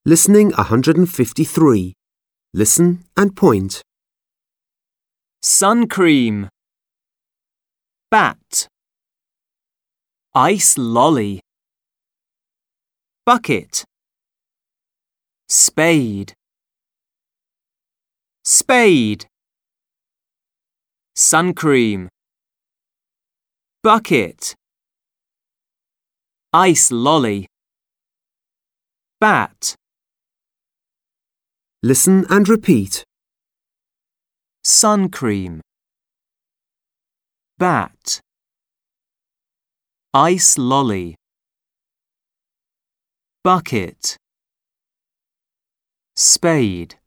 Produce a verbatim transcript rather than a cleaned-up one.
Listening one hundred fifty-three. Listen and point. Sun cream. Bat. Ice lolly. Bucket. Spade. Spade. Sun cream. Bucket. Ice lolly. Bat. Listen and repeat. Sun cream. Bat. Ice lolly. Bucket. Spade.